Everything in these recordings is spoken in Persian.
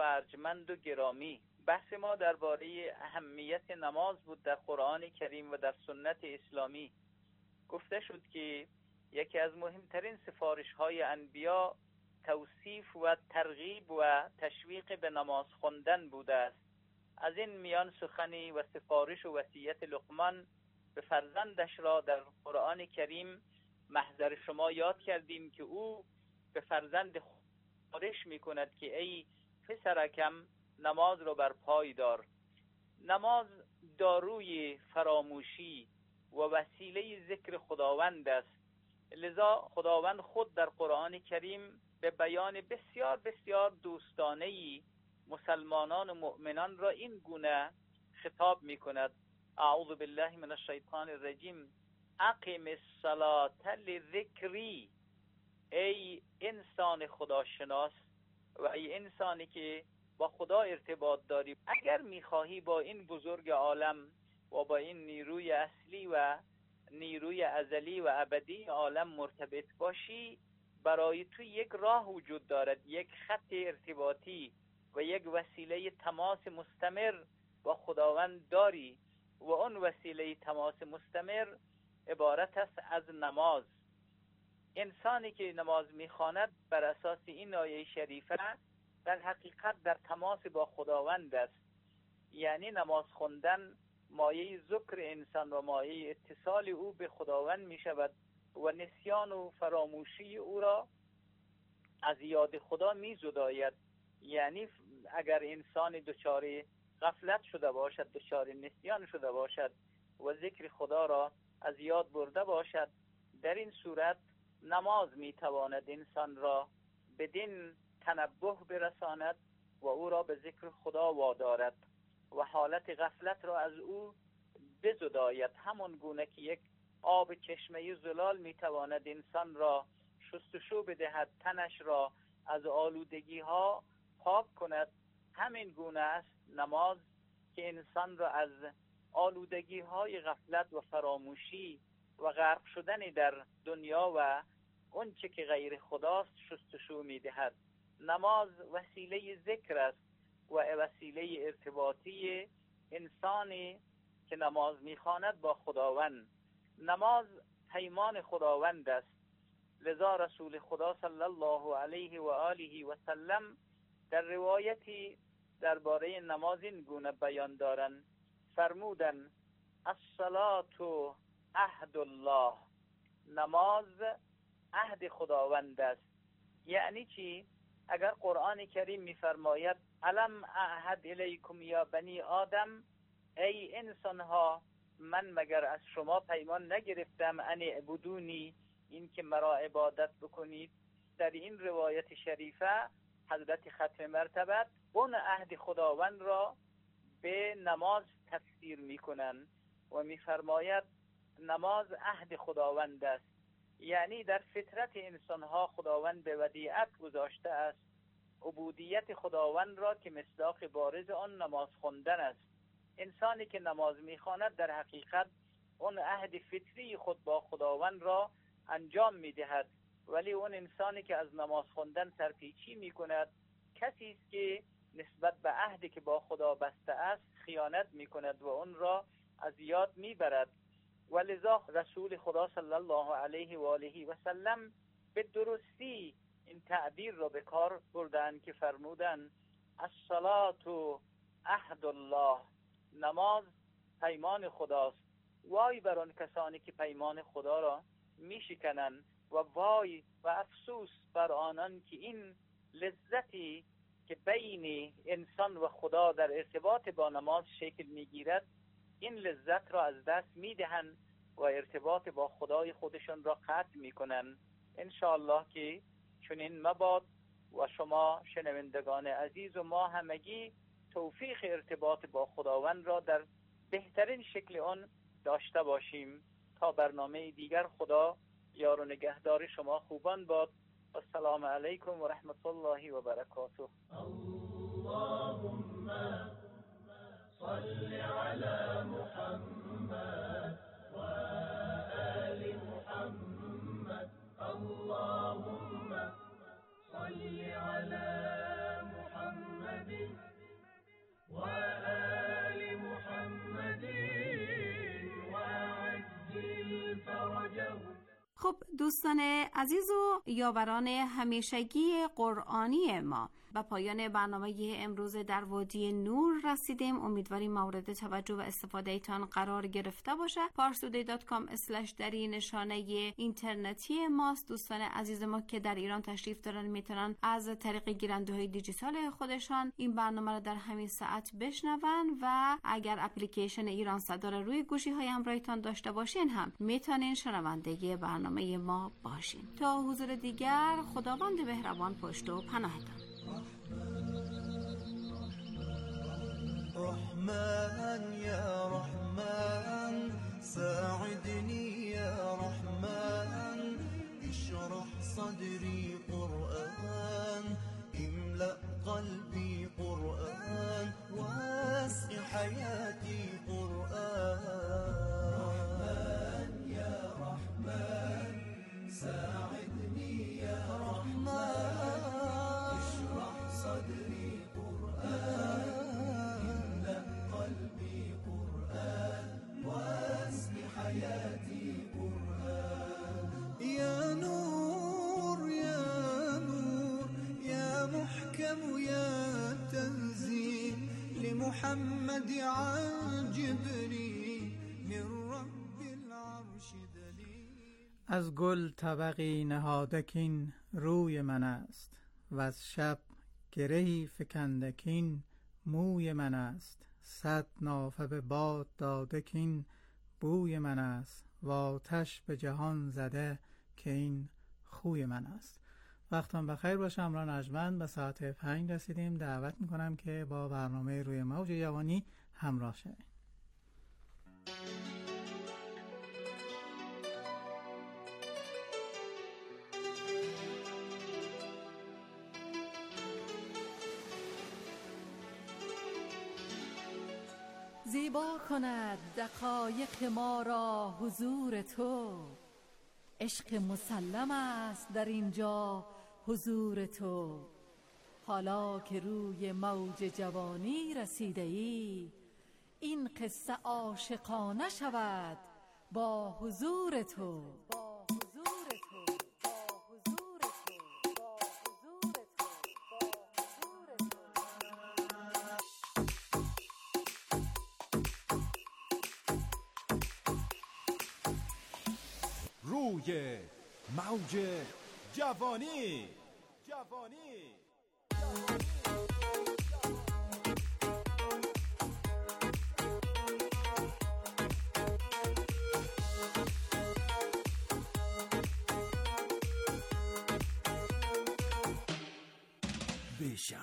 ارجمند و گرامی. بحث ما درباره اهمیت نماز بود در قرآن کریم و در سنت اسلامی. گفته شد که یکی از مهمترین سفارش‌های انبیا توصیف و ترغیب و تشویق به نماز خواندن بوده است. از این میان سخنی و سفارش و وصیت لقمان به فرزندش را در قرآن کریم محضر شما یاد کردیم که او به فرزند سفارش می‌کند که ای پسرکم نماز را بر پای دار. نماز داروی فراموشی و وسیله ذکر خداوند است. لذا خداوند خود در قرآن کریم به بیان بسیار بسیار دوستانه‌ای مسلمانان و مؤمنان را این گونه خطاب می‌کند: اعوذ بالله من الشیطان الرجیم اقم الصلاة لذکری. ای انسان خداشناس و ای انسانی که با خدا ارتباط داری، اگر میخواهی با این بزرگ عالم و با این نیروی اصلی و نیروی ازلی و ابدی عالم مرتبط باشی، برای تو یک راه وجود دارد، یک خط ارتباطی و یک وسیله تماس مستمر با خداوند داری و اون وسیله تماس مستمر عبارت است از نماز. انسانی که نماز میخواند بر اساس این آیه شریفه در حقیقت در تماس با خداوند است. یعنی نماز خواندن مایه ذکر انسان و مایه اتصال او به خداوند می شود و نسیان و فراموشی او را از یاد خدا می زداید. یعنی اگر انسان دچار غفلت شده باشد، دچار نسیان شده باشد و ذکر خدا را از یاد برده باشد، در این صورت نماز می تواند انسان را بدین تنبه برساند و او را به ذکر خدا وادارد و حالت غفلت را از او بزداید. همون گونه که یک آب چشمه زلال می تواند انسان را شستشو بدهد، تنش را از آلودگی ها پاک کند، همین گونه است نماز که انسان را از آلودگی های غفلت و فراموشی و غرق شدن در دنیا و اون چه که غیر خداست شستشو می دهد. نماز وسیله ذکر است و وسیله ارتباطی انسانی که نماز میخواند با خداوند. نماز پیمان خداوند است. لذا رسول خدا صلی الله علیه و آله و سلم در روایتی درباره نماز این گونه بیان دارند، فرمودن الصلاة عهد الله. نماز عهد خداوند است. یعنی چی؟ اگر قرآن کریم می‌فرماید الم اعهد الیکم یا بنی آدم، ای انسان ها من مگر از شما پیمان نگرفتم ان اعبدونی، این که مرا عبادت بکنید. در این روایت شریفه حضرت ختم مرتبت اون عهد خداوند را به نماز تفسیر میکنن و میفرماید نماز عهد خداوند است. یعنی در فطرت انسانها خداوند به ودیعت گذاشته است عبودیت خداوند را که مصداق بارز آن نماز خواندن است. انسانی که نماز میخواند در حقیقت اون عهد فطری خود با خداوند را انجام میدهد، ولی اون انسانی که از نماز خواندن سرپیچی میکند کسی است که نسبت به عهدی که با خدا بسته است خیانت میکند و اون را از یاد میبرد. ولذا رسول خدا صلی الله علیه و آله و سلم به درستی این تعبیر را به کار بردن که فرمودن الصلاة عهد الله. نماز پیمان خداست. وای بر آن کسانی که پیمان خدا را میشکنند و وای و افسوس بر آنان که این لذتی که بین انسان و خدا در ارتباط با نماز شکل میگیرد، این لذت را از دست میدهند و ارتباط با خدای خودشان را قطع میکنند. انشاءالله که چنین مباد و شما شنوندگان عزیز و ما همگی توفیق ارتباط با خداوند را در بهترین شکل آن داشته باشیم. تا برنامه دیگر خدا یار و نگهدار شما خوبان باد. السلام علیکم و رحمت الله و برکاته. اللهم صل على محمد و آل محمد. اللهم صل على محمد خب دوستان عزیز و یاوران همیشگی قرآنی ما، و پایان برنامه امروز در وادی نور رسیدیم. امیدواریم مورد توجه و استفاده ایتان قرار گرفته باشه. parstoday.com/دری نشانه اینترنتی ماست. دوستان عزیز ما که در ایران تشریف دارن میتونن از طریق گیرنده‌های دیجیتال خودشان این برنامه رو در همین ساعت بشنون و اگر اپلیکیشن ایران صدا رو روی گوشی‌های همراهتان داشته باشین هم میتونین شنونده برنامه ما باشین. تا حضور دیگر، خداوند مهربان پشت و پناهتان. رحمن يا رحمن ساعدني يا رحمن اشرح صدري قرآن املأ قلبي قرآن واسع حياتي قرآن رحمن يا رحمن ساعدني يا رحمن اشرح صدري قرآن حياتي قرآن يا نور يا نور يا محكم يا تنزيل لمحمد عن جبريل من رب العرش دليل. از گل طبقی نهادکین روی من است و از شب گرهی فکندکین موی من است. 100 نافه به باد دادکین بوی من است و آتش به جهان زده که این خوی من است. وقتان بخیر باشه. امران نجمن به ساعت 5 رسیدیم. دعوت میکنم که با برنامه روی موج جوانی همراه شوید. زیبا کند دقایق ما را حضور تو، عشق مسلم است در اینجا حضور تو. حالا که روی موج جوانی رسیده ای، این قصه عاشقانه شود با حضور تو. روی موج جوانی. بیشک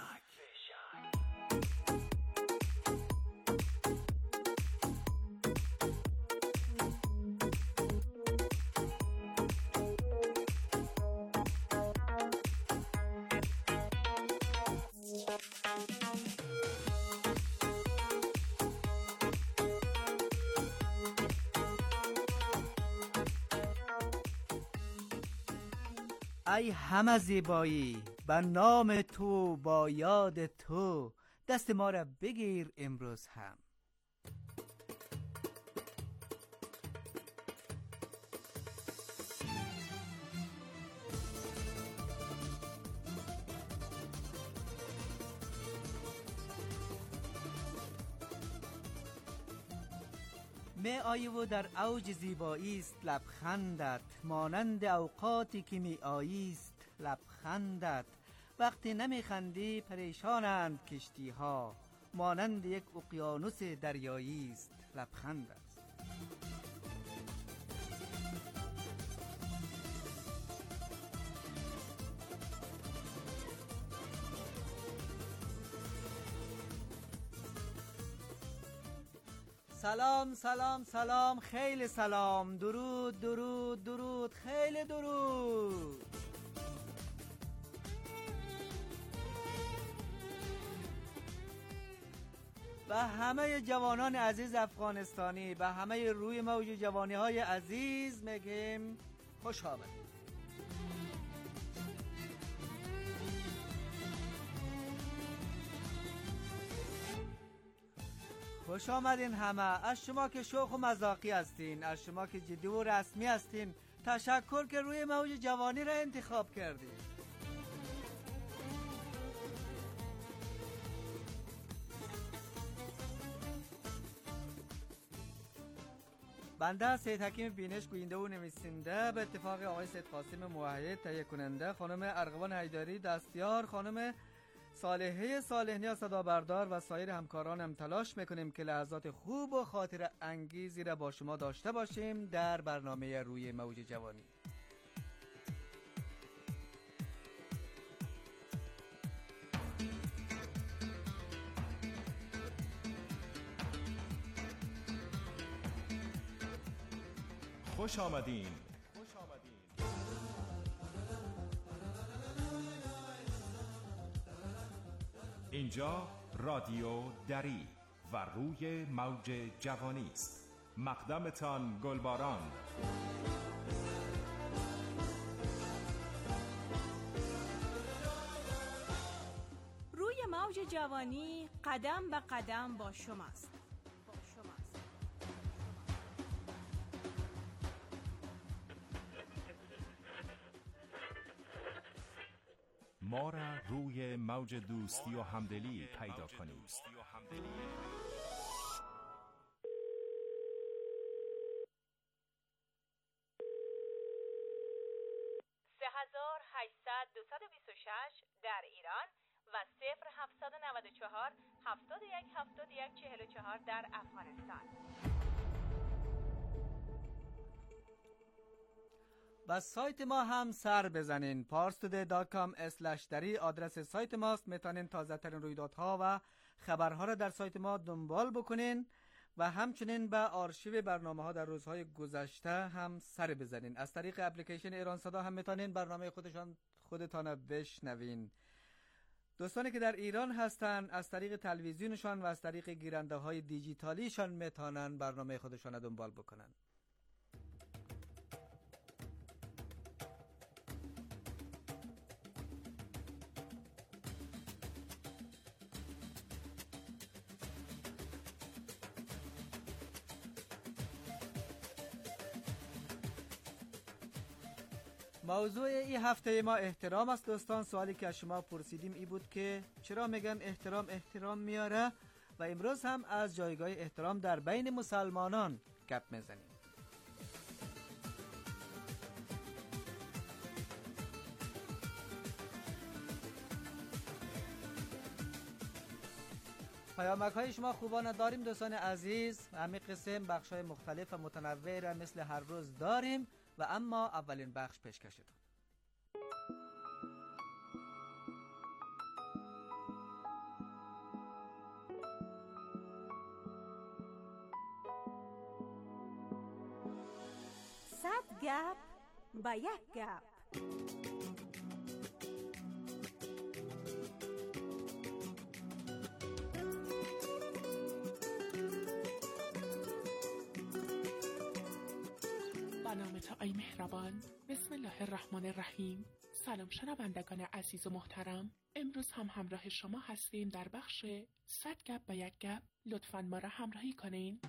ای همه زیبایی، به نام تو با یاد تو، دست ما را بگیر امروز هم. می آیی و در اوج زیبایی است لبخندت، مانند اوقاتی که می آییست لبخندت. وقتی نمی خندی پریشانند کشتی ها، مانند یک اقیانوس دریایی است لبخندت. سلام سلام سلام، خیلی سلام، درود درود درود، خیلی درود. و همه جوانان عزیز افغانستانی، به همه روی موج جوانی های عزیز میگیم خوش آمدید. خوش آمدین همه. از شما که شوخ و مذاقی هستین، از شما که جدی و رسمی هستین، تشکر که روی موج جوانی را انتخاب کردی. بنده سید حکیم بینش، گوینده و نویسنده، به اتفاق آقای سید قاسم موحد تهیه کننده، خانم ارغوان حیدری دستیار، خانم صالحه صالحنیا صدابردار و سایر همکارانم تلاش میکنیم که لحظات خوب و خاطر انگیزی را با شما داشته باشیم در برنامه روی موج جوانی. خوش آمدین. اینجا رادیو دری و روی موج جوانی است. مقدمتان گلباران. روی موج جوانی قدم به قدم با شماست. ما را روی موج دوستی و همدلی پیدا کنید. 3800-226 در ایران و 0794-7171-44 در افغانستان. و سایت ما هم سر بزنین. parstoday.com/dari آدرس سایت ماست. میتونین تازه ترین رویدادها و خبرها را در سایت ما دنبال بکنین و همچنین به آرشیو برنامه ها در روزهای گذشته هم سر بزنین. از طریق اپلیکیشن ایران صدا هم میتونین برنامه خودتان بشنوین. دوستانی که در ایران هستن از طریق تلویزیونشان و از طریق گیرنده های دیجیتالیشان میتونن برنامه خودشان را دنبال بکنن. موضوع این هفته ما احترام است دوستان. سوالی که از شما پرسیدیم ای بود که چرا میگن احترام میاره و امروز هم از جایگاه احترام در بین مسلمانان گپ میزنیم. پیامک های شما خوبانه داریم دوستان عزیز. همین قسم بخش های مختلف و متنوع را مثل هر روز داریم و اما اولین بخش پیشکشتون. صد گپ با یک گپ. ای مهربان، بسم الله الرحمن الرحیم. سلام شنوندگان عزیز و محترم، امروز هم همراه شما هستیم در بخش 100 گپ با یک گپ. لطفاً ما را همراهی کنین.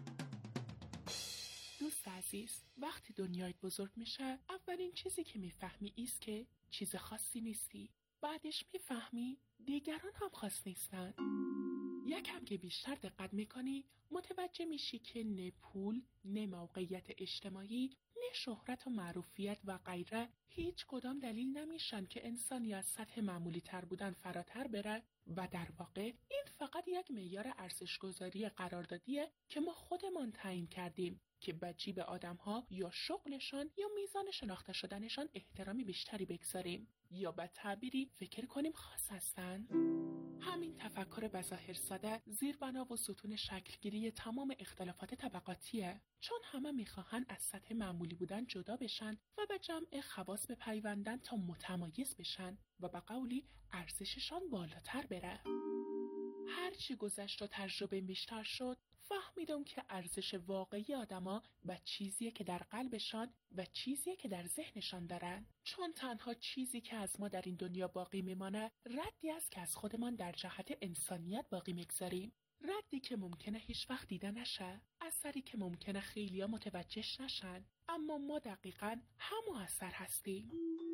دوست عزیز، وقتی دنیایت بزرگ میشه اولین چیزی که میفهمی ایست که چیز خاصی نیستی. بعدش میفهمی دیگران هم خاص نیستن. یکم که بیشتر دقت میکنی متوجه میشی که نه پول، نه موقعیت اجتماعی، نه شهرت و معروفیت و غیره هیچ کدام دلیل نمیشن که انسانی از سطح معمولی تر بودن فراتر بره و در واقع این فقط یک معیار ارزش‌گذاری قراردادیه که ما خودمان تعیین کردیم که به جیب آدم‌ها یا شغلشان یا میزان شناخته شدنشان احترامی بیشتری بگذاریم یا به تعبیری فکر کنیم خاص هستن. همین تفکر بظاهر ساده زیربنا و ستون شکلگیری تمام اختلافات طبقاتیه، چون همه میخواهن از سطح معمولی بودن جدا بشن و به جمع خواص بپیوندن تا متمایز بشن و به قولی ارزششان بالاتر بره. هرچی گذشت و تجربه بیشتر شد فهمیدم که ارزش واقعی آدما و چیزیه که در قلبشان و چیزیه که در ذهنشان دارن. چون تنها چیزی که از ما در این دنیا باقی میمانه ردی است که از خودمان در جهت انسانیت باقی میگذاریم. ردی که ممکنه هیچ وقت دیده نشه، اثری که ممکنه خیلیا متوجهش نشن، اما ما دقیقاً همون اثر هستیم.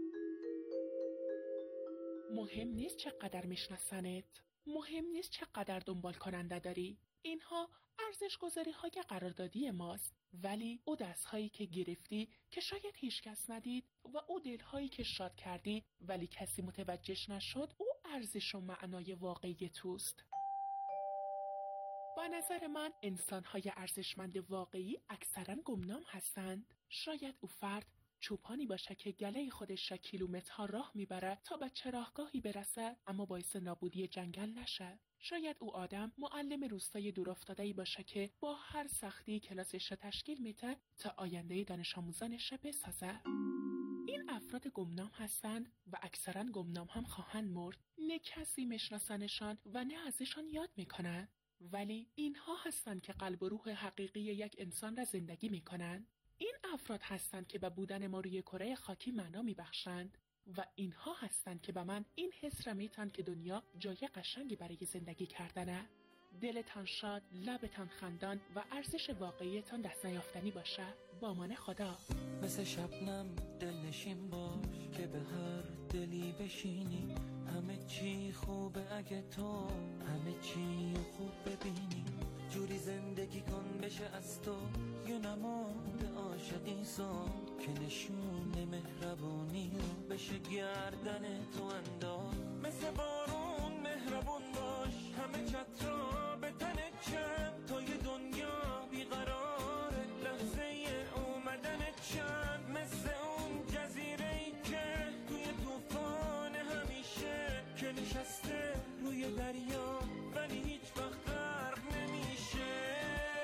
مهم نیست چقدر میشناسنت، مهم نیست چقدر دنبال کننده داری. اینها ارزش گذاری های قراردادی ماست، ولی او دستهایی که گرفتی که شاید هیچ کس ندید و او دلهایی که شاد کردی ولی کسی متوجهش نشد، او ارزش و معنای واقعی توست. با نظر من انسان‌های ارزشمند واقعی اکثراً گمنام هستند. شاید او فرد چوپانی باشه که گله خودش را کیلومترها راه میبره تا به چراگاهی برسه اما باعث نابودی جنگل نشه. شاید او آدم معلم روستای دورافتاده‌ای باشه که با هر سختی کلاسش را تشکیل میده تا آینده دانش آموزانش را بسازه. این افراد گمنام هستند و اکثراً گمنام هم خواهند مرد. نه کسی میشناسنشان و نه ازشان یاد میکنن، ولی اینها هستند که قلب و روح حقیقی یک انسان را زندگی میکنن. این افراد هستند که به بودن ما روی کره خاکی معنا میبخشند و اینها هستند که به من این حس را میتن که دنیا جای قشنگی برای زندگی کردنه. دلتان شاد، لبتان خندان و ارزش واقعیتان دست نیافتنی باشه. با امان خدا. مثل شبنم دلنشین باش که به هر دلی بشینی، همه چی خوبه اگه تو همه چی خوب ببینی. جوری زندگی کن بشه از تو یه نماد عاشقی ساد که نشون مهربونی رو بشه گردن تو انداز. مثل بارون مهربون باش، همه چترا به تنت چند تا یه دنیا بیقراره لحظه اومدنت چند. مثل اون جزیره‌ای که توی طوفان همیشه که نشسته روی دریا ولی هیچ وقت غرق نمیشه.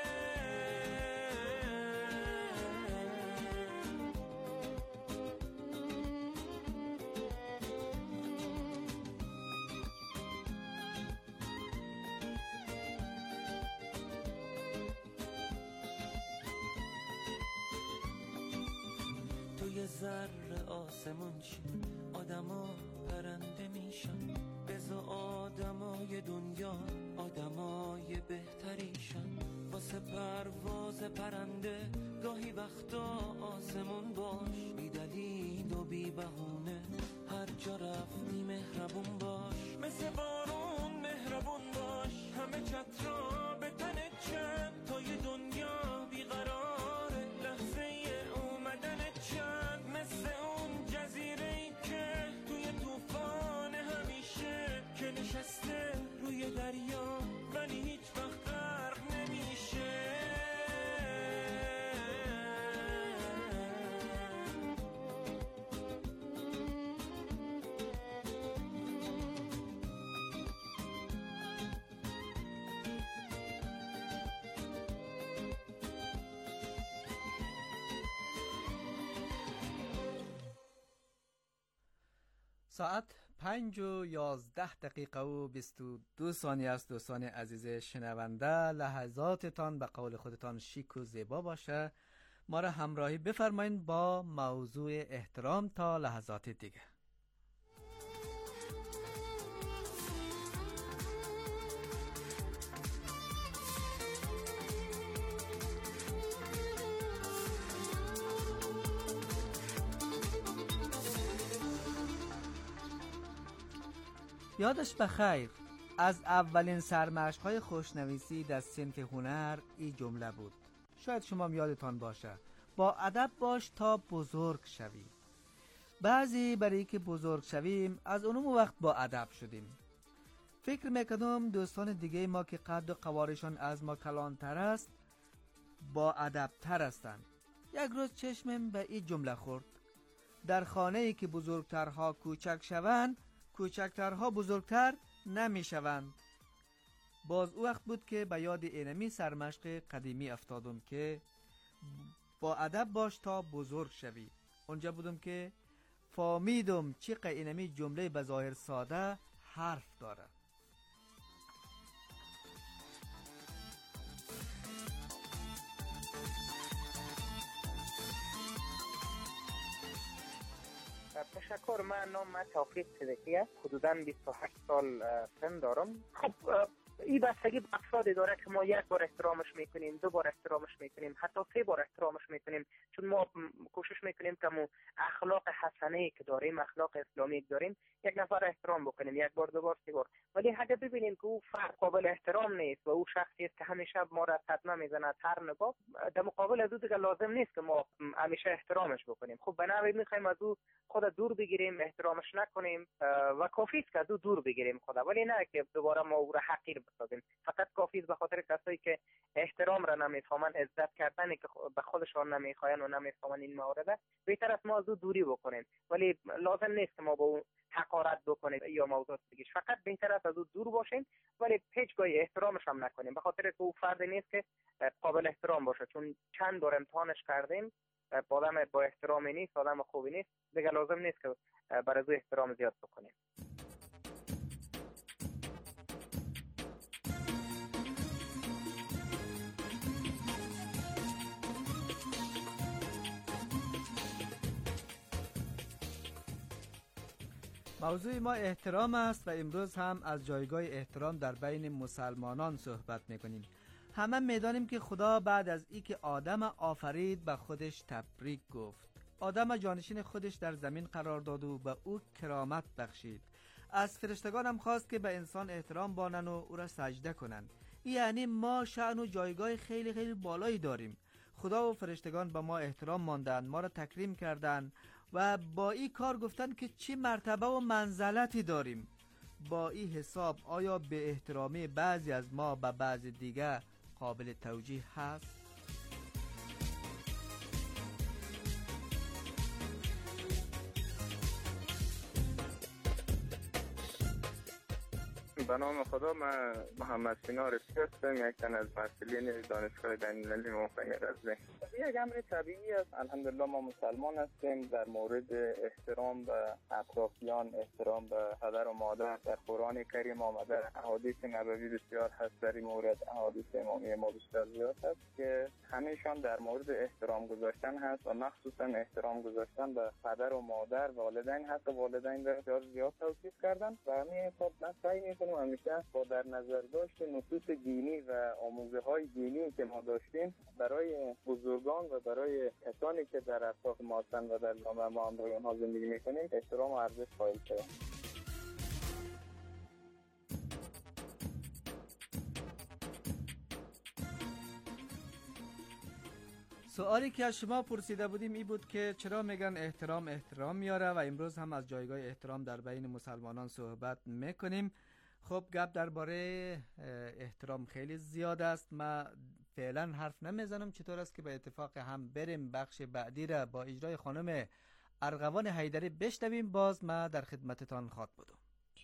توی ذره آسمون شی، آدما پرنده میشن. بزا آدمای دنیا آدمای بهتریشن. واسه پرواز پرنده گاهی وقتا آسمون باش، بی دلیل و بی بهونه هر جا رفتی مهربون باش. مثل بارون مهربون باش، همه چترا به تنت چند تا یه دنیا بیقراره لحظه اومدنت چند. مثل اون جزیره‌ای که توی طوفان همیشه که نشسته روی دریا ولی هیچ وقت غرق نمیشه. ساعت 5:11 و 22 ثانیه است. دوستان عزیز شنونده، لحظاتتان به قول خودتان شیک و زیبا باشه. ما را همراهی بفرمایید با موضوع احترام تا لحظات دیگه. یادش بخیر، از اولین سرمشق‌های خوشنویسی در صنف هنر این جمله بود. شاید شما یادتان باشه، با ادب باش تا بزرگ شوی. بعضی برای که بزرگ شویم از اونم وقت با ادب شدیم. فکر میکنم دوستان دیگه ما که قد و قوارشان از ما کلانتر است با ادب تر هستند. یک روز چشمم به این جمله خورد: در خانه‌ای که بزرگترها کوچک شوند، کوچکترها بزرگتر نمی شوند. باز او وقت بود که به یاد اینمی سرمشق قدیمی افتادم که با ادب باش تا بزرگ شوی. اونجا بودم که فهمیدم چقدر اینمی جمله به ظاهر ساده حرف داره. تشکر. من توفیق صدیقی است. حدوداً 28 سال سن دارم. خب این بستگی به افرادی داره که ما یک بار احترامش میکنیم، 2 بار احترامش میکنیم، حتی 3 بار احترامش میکنیم، چون ما کوشش میکنیم که مو اخلاق حسنه که داریم، اخلاق اسلامی که داریم، یک نفر احترام بکنیم 1 بار 2 بار 3 بار. ولی اگه ببینیم که او فرد قابل احترام نیست و او شخصی است که همیشه ما را صدمه میزند هر نگاه، در مقابل از او دیگه لازم نیست که ما همیشه احترامش بکنیم. خب بنابراین میخوایم از او خود دور بگیریم، احترامش نکنیم و کافی است که از او دور بگیریم خدا، ولی نه که دوباره ما او را حقیر بسازیم. فقط کافی است به خاطر کسایی که احترام را نمیفهمن، عزت کردنی که به خودشان نمیخواین و نمیفهمن این موارد، بهتر است ما از او دوری بکنیم. ولی لازم نیست که ما با او حقارت بکنیم یا موضوع بگیش. فقط بهتر است از او دور باشیم، ولی هیچگاه احترامش هم نکنیم، به خاطر که او فرد نیست که قابل احترام باشه. چون چند بار امتحانش کردیم، آدم با احترامی نیست، آدم خوبی نیست، دیگه لازم نیست که برای او احترام زیاد بکنیم. موضوع ما احترام است و امروز هم از جایگاه احترام در بین مسلمانان صحبت میکنیم. همه میدانیم که خدا بعد از ای که آدم آفرید به خودش تبریک گفت. آدم جانشین خودش در زمین قرار داد و به او کرامت بخشید. از فرشتگان هم خواست که به انسان احترام بانن و او را سجده کنن. یعنی ما شأن و جایگاه خیلی خیلی بالایی داریم. خدا و فرشتگان به ما احترام ماندن، ما را تکریم کردن و با این کار گفتن که چی مرتبه و منزلتی داریم. با این حساب آیا به احترامی بعضی از ما به بعضی دیگه قابل توجیه هست؟ به نام خدا، من محمد سینا رفیق هستم، یک تن از مسئولین دانشگاه بین‌المللی موفقیت غزنی. یک امر طبیعی است. الحمدلله ما مسلمان هستیم. در مورد احترام به اطرافیان، احترام به پدر و مادر در قرآن کریم آمده. احادیث نبوی بسیار هست در این مورد، احادیث امامی ما بسیار زیاد هست که همیشان در مورد احترام گذاشتن هست و مخصوصا احترام گذاشتن به پدر و مادر، والدین، حتی والدین بسیار زیاد توصیف کردن و همین حساب من سعی میکنم همیشه با در نظر داشت نصوص دینی و آموزه‌های دینی که ما داشتیم برای بزرگان و برای کسانی که در اطراف ما هستند و در جامعه ما هم برای آنها زندگی میکنیم احترام و ارزش قائل شویم. سوالی که از شما پرسیده بودیم این بود که چرا میگن احترام میاره و امروز هم از جایگاه احترام در بین مسلمانان صحبت میکنیم. خب گپ درباره احترام خیلی زیاد است. ما فعلا حرف نمیزنم. چطور است که به اتفاق هم بریم بخش بعدی را با اجرای خانم ارغوان حیدری بشنویم. باز ما در خدمتتان خواهد بودم.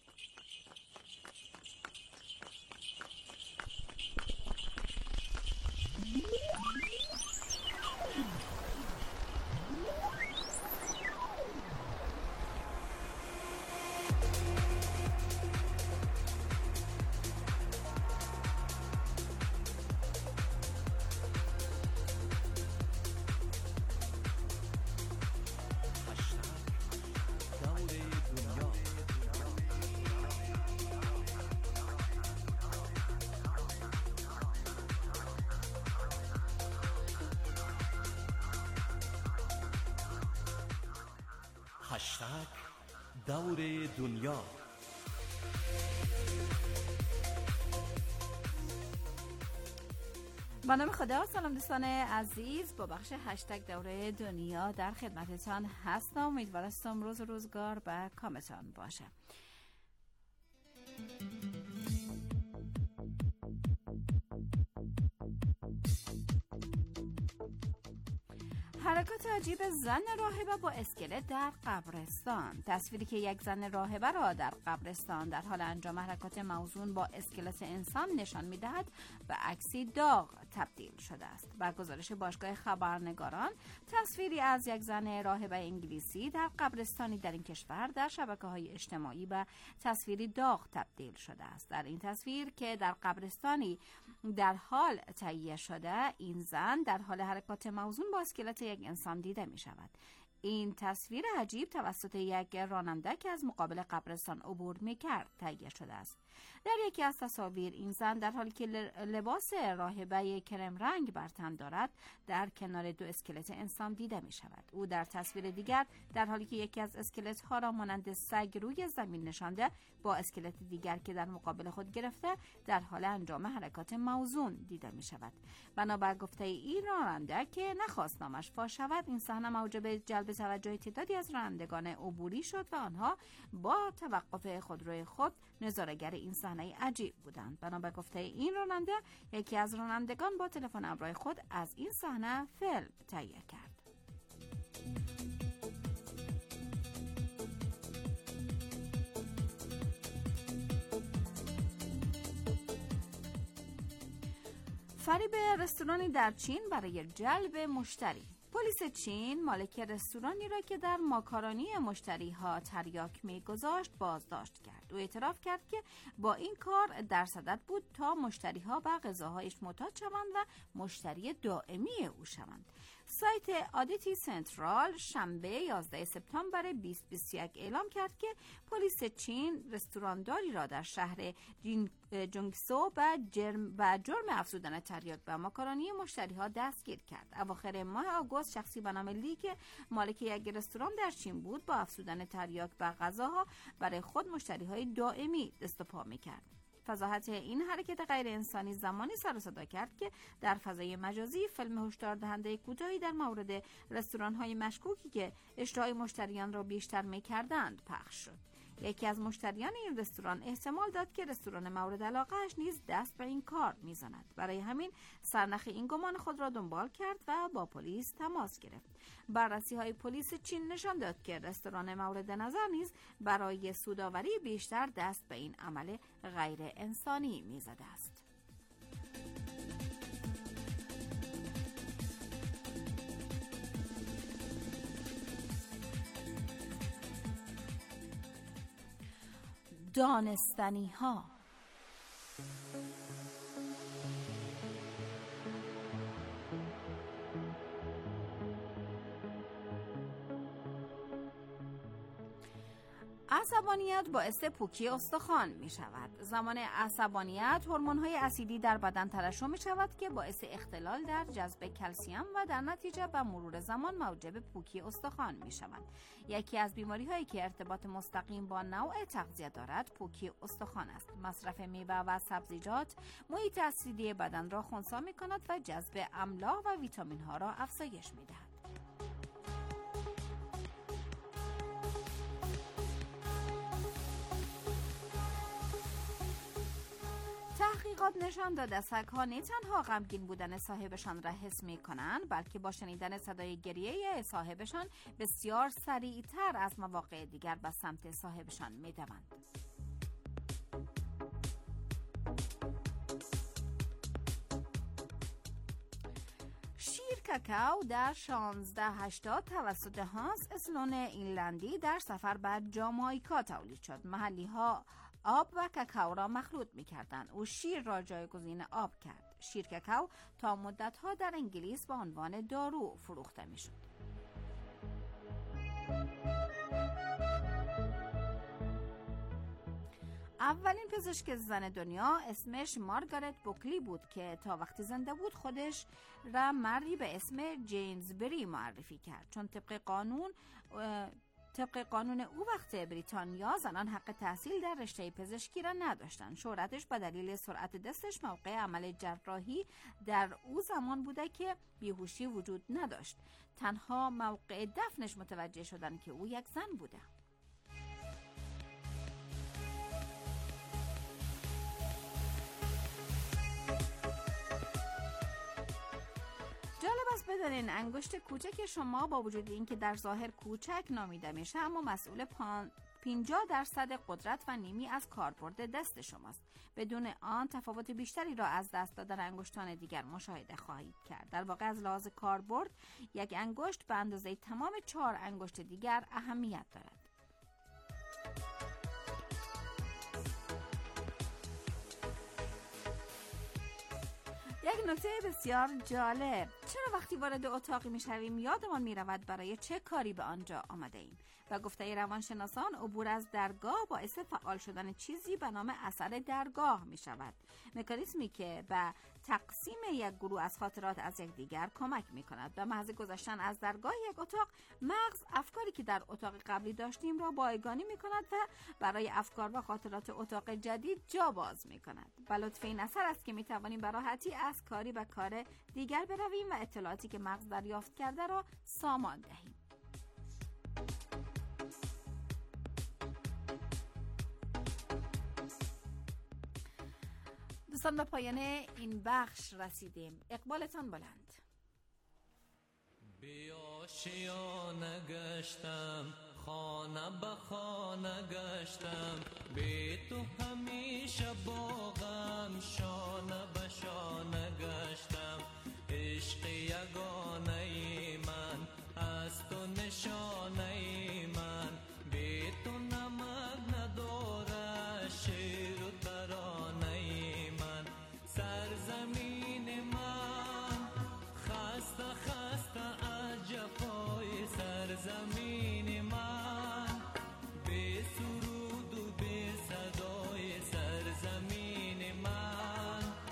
هشتگ دور دنیا. با نام خدا. سلام دوستان عزیز، با بخش هشتگ دور دنیا در خدمتتان هستم. امیدوارم روز روزگار به کامتان باشه. حرکات عجیب زن راهبه با اسکلت در قبرستان. تصویری که یک زن راهبه را در قبرستان در حال انجام حرکات موزون با اسکلت انسان نشان می‌دهد به عکسی داغ تبدیل شده است. بر گزارش باشگاه خبرنگاران، تصویری از یک زن راهبه انگلیسی در قبرستانی در این کشور در شبکه‌های اجتماعی به تصویری داغ تبدیل شده است. در این تصویر که در قبرستانی در حال تهیه شده، این زن در حال حرکات موزون با اسکلت یک انسان دیده می شود. این تصویر عجیب توسط یک راننده که از مقابل قبرستان عبور می‌کرد تهیه شده است. در یکی از تصاویر این زن در حالی که لباس راهبه کرم رنگ بر تن دارد در کنار 2 اسکلت انسان دیده می شود. او در تصویر دیگر در حالی که یکی از اسکلت ها را مانند سگ روی زمین نشانده با اسکلت دیگر که در مقابل خود گرفته در حال انجام حرکات موزون دیده می شود. بنابر گفته این راننده که نخواست نامش فاش شود، این صحنه موجب جلب توجه تعدادی از رانندگان عبوری شد و آنها با توقف خودروی خود نظاره‌گر این صحنه عجیب بودند. بنابر گفته این راننده، یکی از رانندگان با تلفن همراه خود از این صحنه فیلم تهیه کرد. فریب رستورانی در چین برای جلب مشتری. پلیس چین مالک رستورانی را که در ماکارونی مشتری‌ها تریاک می‌گذاشت بازداشت کرد. او اعتراف کرد که با این کار در صدد بود تا مشتری‌ها به غذاهایش معتاد شوند و مشتری دائمی او شوند. سایت آدیتی سنترال شنبه 11 سپتامبر 2021 اعلام کرد که پلیس چین رستورانداری را در شهر جونگسو به جرم افزودن تریاک به ماکارونی مشتری‌ها دستگیر کرد. اواخر ماه آگوست شخصی به نام لی که مالک یک رستوران در چین بود با افزودن تریاک به غذاها برای خود مشتری‌های دائمی دست و پا می‌کرد. فضاحت این حرکت غیر انسانی زمانی سر و صدا کرد که در فضای مجازی فیلم هشدار دهنده کوتاهی در مورد رستوران‌های مشکوکی که اشتهای مشتریان را بیشتر می‌کردند پخش شد. یکی از مشتریان این رستوران احتمال داد که رستوران مورد علاقه‌اش نیز دست به این کار می‌زند. برای همین سرنخ این گمان خود را دنبال کرد و با پلیس تماس گرفت. بررسی‌های پلیس چین نشان داد که رستوران مورد نظر نیز برای سودآوری بیشتر دست به این عمل غیر انسانی می‌زده است. دانستنی ها. عصبانیت باعث پوکی استخوان می شود. زمان عصبانیت هورمون‌های اسیدی در بدن ترشح می شود که باعث اختلال در جذب کلسیم و در نتیجه به مرور زمان موجب پوکی استخوان می شود. یکی از بیماری‌هایی که ارتباط مستقیم با نوع تغذیه دارد پوکی استخوان است. مصرف میوه و سبزیجات محیط اسیدی بدن را خنثی می کند و جذب املاح و ویتامین‌ها را افزایش می دهد. تحقیقات نشان داده سگ‌ها نه تنها غمگین بودن صاحبشان را حس می‌کنند، بلکه با شنیدن صدای گریه صاحبشان بسیار سریعتر از مواقع دیگر به سمت صاحبشان می‌دوند. شیر کاکائو در 1680 توسط هانس اسلون اینلندی در سفر به جامائیکا تولید شد. محلی‌ها آب و کاکائو را مخلوط می‌کردند. او شیر را جایگزین آب کرد. شیر کاکائو تا مدت‌ها در انگلیس به عنوان دارو فروخته می‌شد. اولین پزشک زن دنیا اسمش مارگارت بوکلی بود که تا وقتی زنده بود خودش را مردی به اسم جیمز معرفی کرد، چون طبق قانون او وقت بریتانیا زنان حق تحصیل در رشته پزشکی را نداشتند. شهرتش به دلیل سرعت دستش موقع عمل جراحی در او زمان بوده که بیهوشی وجود نداشت. تنها موقع دفنش متوجه شدن که او یک زن بوده. جالب است بدانید انگشت کوچک شما با وجود اینکه در ظاهر کوچک نامیده میشه اما مسئول 50% قدرت و نیمی از کاربرد دست شماست. بدون آن تفاوت بیشتری را از دست دادن انگشتان دیگر مشاهده خواهید کرد. در واقع از لحاظ کاربرد یک انگشت به اندازه تمام 4 انگشت دیگر اهمیت دارد. یک نکته بسیار جالب، چرا وقتی وارد اتاقی میشویم یادمان میرود برای چه کاری به آنجا آمده ایم؟ و گفته روانشناسان عبور از درگاه باعث فعال شدن چیزی به نام اثر درگاه می شود. مکانیزمی که به تقسیم یک گروه از خاطرات از یکدیگر کمک می کند. به محض گذشتن از درگاه یک اتاق، مغز افکاری که در اتاق قبلی داشتیم را بایگانی می کند و برای افکار و خاطرات اتاق جدید جا باز می کند. و لطف این اثر است که می توانیم به راحتی از کاری به کار دیگر برویم و اطلاعاتی که مغز دریافت کرده را سامان دهیم. دوستان به پایان این بخش رسیدیم. اقبالتان بلند. بی آشیانه گشتم، خانه به خانه گشتم، بی تو همیشه باغم، شانه به شانه گشتم، عشق یگانه من از تو نشانه من، بی تو نمک نداره شعر و ترانه من، سرزمین من خسته خسته از جفای سرزمین من، بی سرود و بی صدای سرزمین من،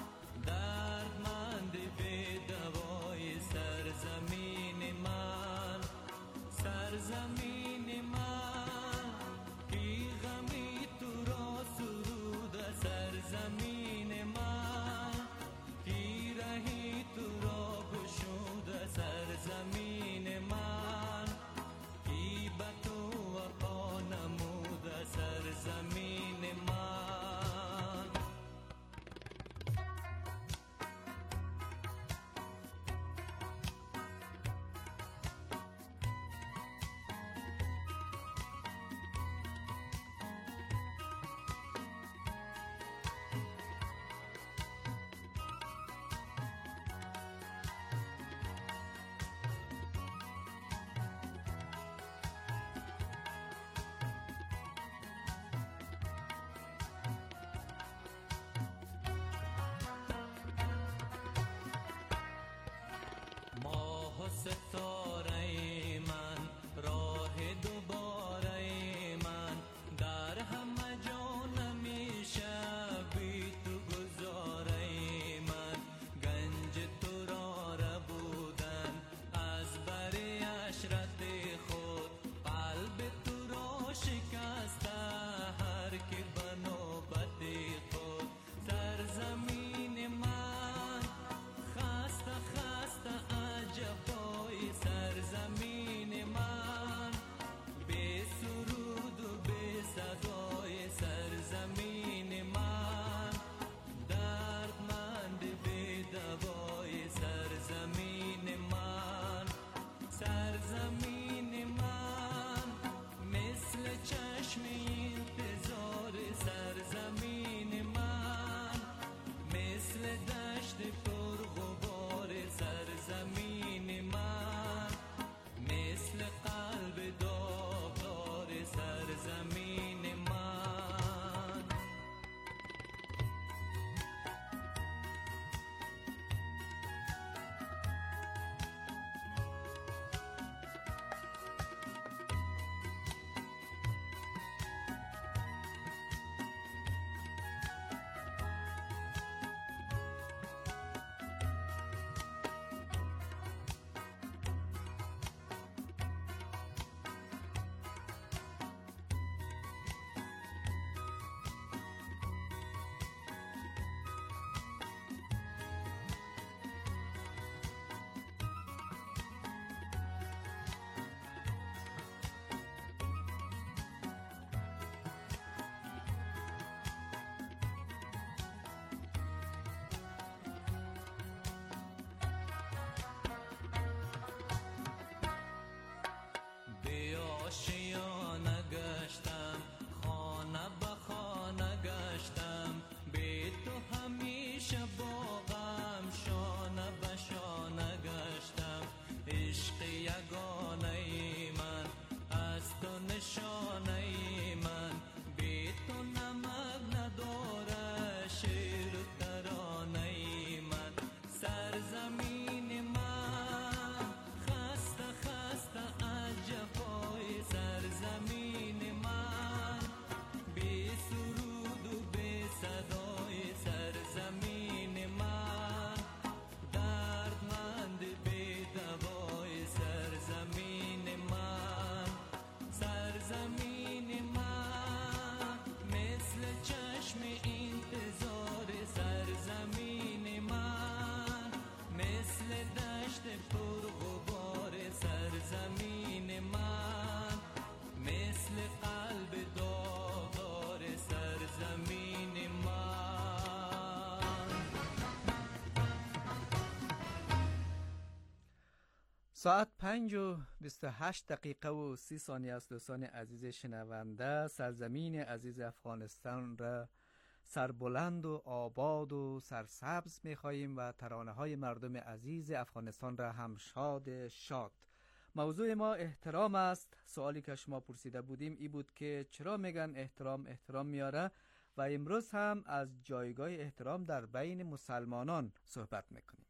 ساعت 5:28 و 30 ثانیه است. دوستان عزیز شنونده، سرزمین عزیز افغانستان را سربلند و آباد و سرسبز می‌خواهیم و ترانه‌های مردم عزیز افغانستان را هم شاد. موضوع ما احترام است. سوالی که شما پرسیده بودیم ای بود که چرا میگن احترام میاره و امروز هم از جایگاه احترام در بین مسلمانان صحبت میکنیم.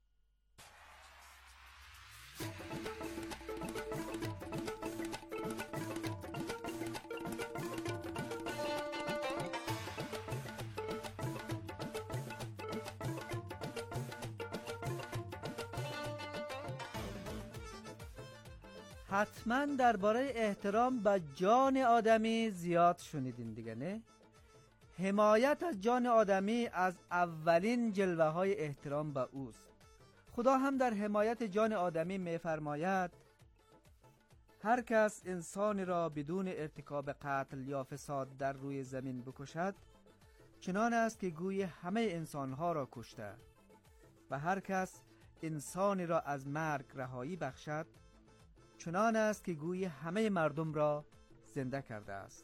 حتما درباره احترام به جان آدمی زیاد شنیدین دیگه، نه؟ حمایت از جان آدمی از اولین جلوه های احترام به اوست. خدا هم در حمایت جان آدمی می‌فرماید هر کس انسانی را بدون ارتکاب قتل یا فساد در روی زمین بکشد چنان است که گوی همه انسانها را کشته و هر کس انسانی را از مرگ رهایی بخشد چنان است که گوی همه مردم را زنده کرده است.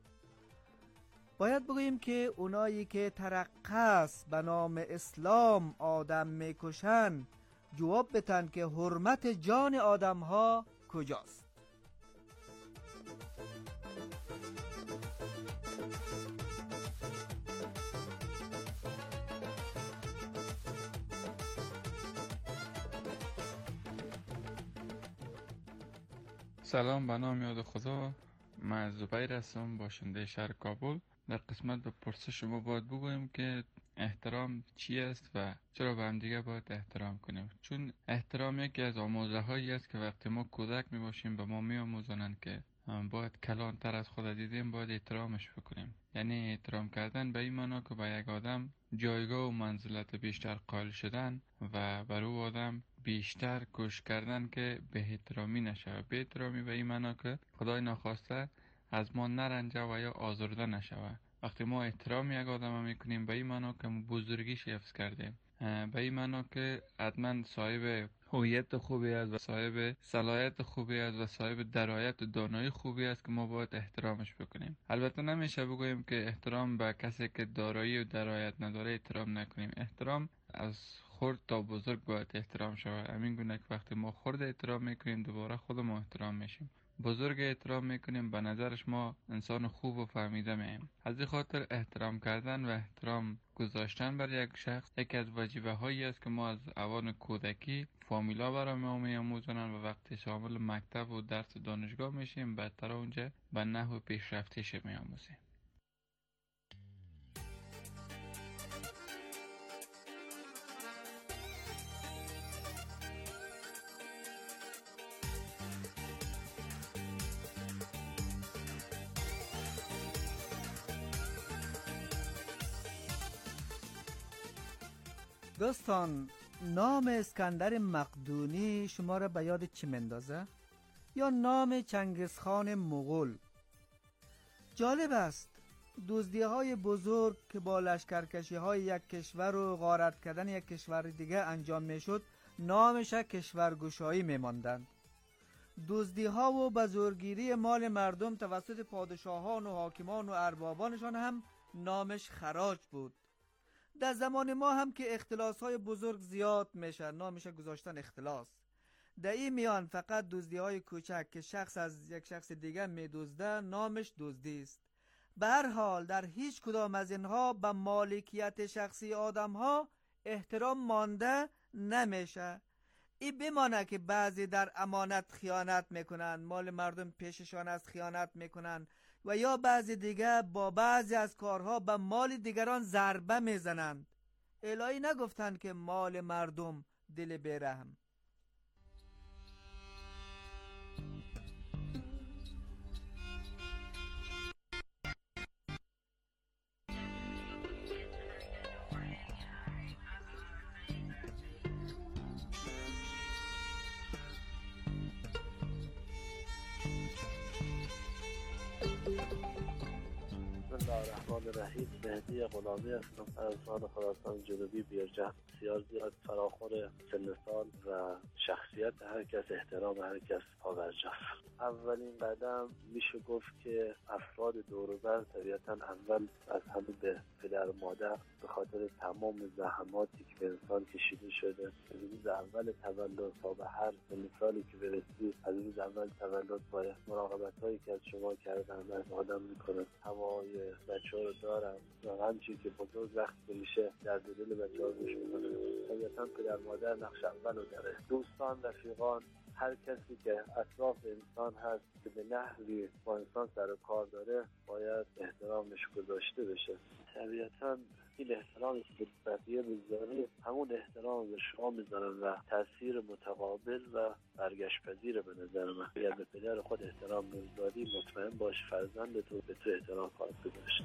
باید بگوییم که اونایی که ترقص به نام اسلام آدم میکشن جواب بتن که حرمت جان آدم ها کجاست؟ سلام، به نام یاد خدا. من زبیر هستم، باشنده شهر کابل. در قسمت به پرسش شما باید بگویم که احترام چی است و چرا به هم دیگه باید احترام کنیم. چون احترام یکی از آموزه هایی است که وقتی ما کودک می باشیم به ما می آموزنند که باید کلان تر از خود دیدیم باید احترامش بکنیم. یعنی احترام کردن به این معنا که به یک آدم جایگاه و منزلت بیشتر قائل شدن و بر او آدم بیشتر کوشش کردن که به احترامی نشود. به احترامی به این معنا که خدای ناخواسته از ما نرنجه و یا آزرده نشود. وقتی ما احترام یک آدم میکنیم به این معنا که بزرگیش حفظ کردیم، به این معنا که حتما صاحب هویت خوبی است و صاحب صلاحیت خوبی است و صاحب درایت و دانایی خوبی است که ما باید احترامش بکنیم. البته نمیشه بگوییم که احترام به کسی که دارایی و درایت نداره احترام نکنیم. احترام از خرد تا بزرگ باید احترام شود. همین گونه که وقتی ما خرد احترام میکنیم دوباره خود ما احترام میشیم. بزرگ احترام میکنیم به نظرش ما انسان خوب و فهمیده میم. از این خاطر احترام کردن و احترام گذاشتن بر یک شخص یکی از وجیبه هایی است که ما از اوان کودکی فامیلا برای ما میآموزند و وقتی شامل مکتب و درس دانشگاه میشیم بعدتر اونجا به نحو پیشرفتیش میآموزیم. دوستان، نام اسکندر مقدونی شما را به یاد چی مندازه؟ یا نام چنگیزخان مغول؟ جالب است دزدی های بزرگ که با لشکرکشی های یک کشور و غارت کردن یک کشور دیگه انجام می شد نامش کشورگشایی می ماندند. دزدی ها و بزرگگیری مال مردم توسط پادشاهان و حاکمان و اربابانشان هم نامش خراج بود. در زمان ما هم که اختلاس های بزرگ زیاد میشه نامش گذاشتن اختلاس. در این میان فقط دزدی های کوچک که شخص از یک شخص دیگه میدزده نامش دزدی است. به هر حال در هیچ کدام از اینها به مالکیت شخصی آدم ها احترام مانده نمیشه. این بمانه که بعضی در امانت خیانت میکنن، مال مردم پیششان از خیانت میکنن و یا بعضی دیگه با بعضی از کارها به مال دیگران ضربه میزنند. الهی نگفتن که مال مردم دل بیرحم. بسم الله الرحمن الرحیم. مهدی غلامی هستم از خراسان جنوبی بیرجند. بسیار زیاد فراخور سن سال و شخصیت هر کس، احترام هر کس پابرجاست. اولین قدم میشه گفت که افراد دور و بر طبیعتاً اول از همه به پدر و مادر به خاطر تمام زحماتی که به انسان کشیده شده از روز اول تولد تا به هر سالی که برسی، از روز اول تولد باید مراقبت‌هایی که از شما کردن از آدم میکنن، هوای بچه‌ها رو دارن و همچین که بزرگ وقت میشه در دل بچه‌ها روش میکنن. طبیعتاً پدر مادر نقش اول رو داره. دوستان، رفیقان، هر کسی که اطراف انسان هست که به نحوی با انسان سر و کار داره باید احترامش گذاشته بشه. طبیعتاً این احترامی که به بقیه میذاره همون احترام به شما میذارن و تأثیر متقابل و برگشت پذیر به نظر من. اگر به پدر خود احترام میذاری مطمئن باش فرزند تو به تو احترام خواهد گذاشت.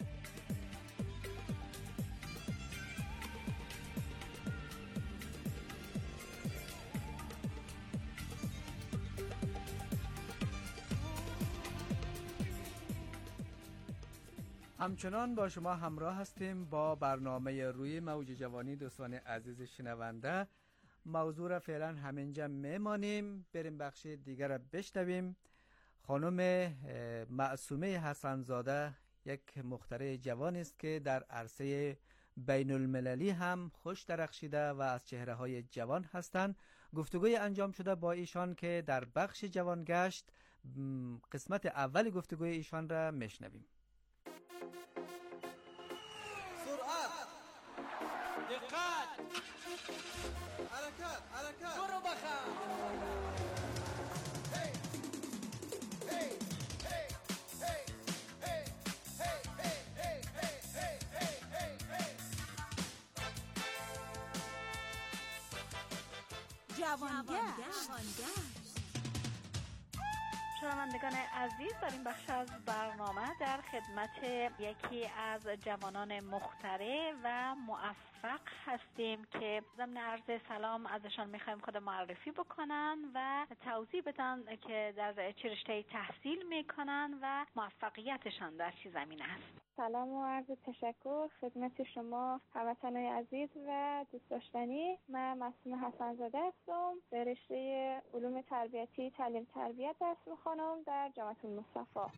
همچنان با شما همراه هستیم با برنامه روی موج جوانی. دوستان عزیز شنونده، موضوع را فعلا همینجا میمانیم، بریم بخش دیگر را بشنویم. خانم معصومه حسن‌زاده یک مخترع جوان است که در عرصه بین المللی هم خوش درخشیده و از چهره های جوان هستند. گفتگوی انجام شده با ایشان که در بخش جوانگشت قسمت اول گفتگوی ایشان را میشنویم. دقت، حرکت برو بخم. جوانگشت. شنوندگان عزیز، در این بخش از برنامه در خدمت یکی از جوانان مخترع و موفق هستیم که ضمن عرض سلام ازشان میخوایم خود معرفی بکنن و توضیح بدن که در چه رشته تحصیل میکنن و موفقیتشان در چه زمینه است. سلام و عرض تشکر خدمت شما هموطنان عزیز و دوست داشتنی. من معصومه حسن‌زاده هستم، در رشته علوم تربیتی تعلیم تربیت درس میخوانم در جامعه المصطفی.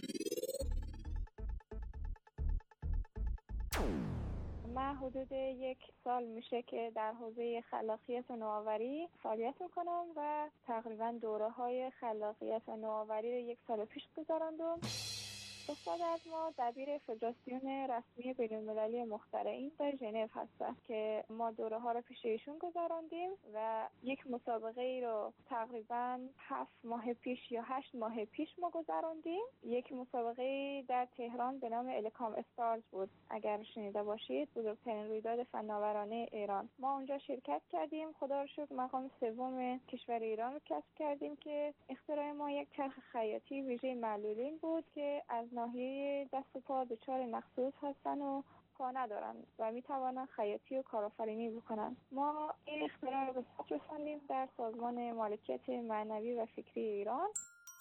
من حدود 1 سال میشه که در حوزه خلاقیت و نوآوری فعالیت میکنم و تقریبا دوره‌های خلاقیت و نوآوری رو 1 سال پیش گذراندم. استاد از ما دبیر فدراسیون رسمی بین‌المللی مخترعین در ژنو هستن که ما دوره ها رو پیش ایشون گذراندیم و یک مسابقه ای رو تقریبا 7 ماه پیش یا 8 ماه پیش ما گذراندیم. یک مسابقه در تهران به نام الکام استارز بود، اگر شنیده باشید، بزرگترین رویداد فناورانه ایران. ما اونجا شرکت کردیم، خدا رو شکر مقام سوم کشور ایران رو کسب کردیم که اختراع ما یک چرخ خیاطی ویژه معلولین بود که از ناحیه دست و پا دچار نقص هستن و پا ندارن و میتوانن خیاطی و کارآفرینی بکنن. ما این اختراع رو به ثبت رساندیم در سازمان مالکیت معنوی و فکری ایران.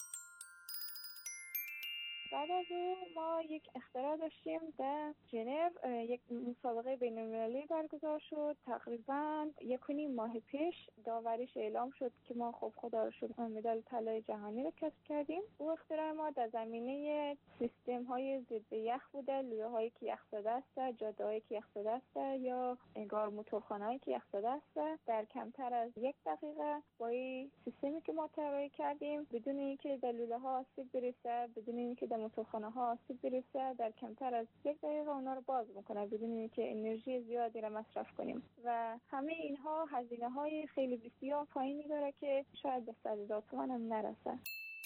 بعد از اون ما یک اختراع داشتیم در ژنو، یک مسابقه بین‌المللی برگزار شد. تقریبا 1.5 ماه پیش داوریش اعلام شد که ما خب خدا رو شکر مدال طلای جهانی رو کسب کردیم. او اختراع ما در زمینه سیستم های ضد یخ بوده، لوله هایی که یخ زده است، جاده هایی که یخ زده است یا انگار موتورخانه هایی که یخ زده است. در کمتر از 1 دقیقه با این سیستمی که ما طراحی کردیم، بدون اینکه در لوله ها آسیب برسه، بدون اینکه در موتورخانه ها آسیب برسه، در کمتر از 1 دقیقه اونا رو باز میکنه بدون اینکه انرژی زیادی رو مصرف کنیم و همه اینها هزینه های خیلی بسیار پایینی داره که شاید به 100,000 تومان هم نرسه.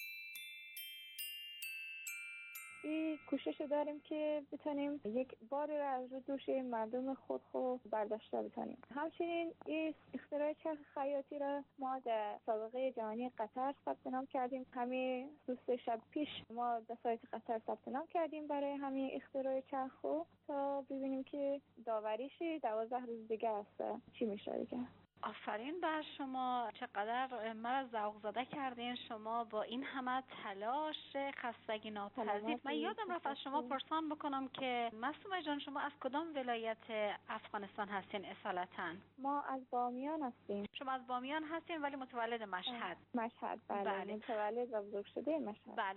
این کوشش داریم که بتونیم یک بار رو از رو دوش مردم خود برداشته بتونیم. همچنین این اختراع چرخ خیاطی را ما در مسابقه جهانی قطر ثبت نام کردیم. همین 2 شب پیش ما در سایت قطر ثبت نام کردیم برای همین اختراع چرخ تا ببینیم که داوریش 12 روز دیگه است چی میشه دیگه. آفرین بر شما، چقدر مرا ذوق زده کردین شما با این همه تلاش خستگی ناپذیر. من یادم رفت از شما پرسان بکنم که معصومه جان شما از کدام ولایت افغانستان هستین اصالتا؟ ما از بامیان هستیم. شما از بامیان هستین ولی متولد مشهد؟ مشهد بله. متولد و بزرگ شده مشهد. بله.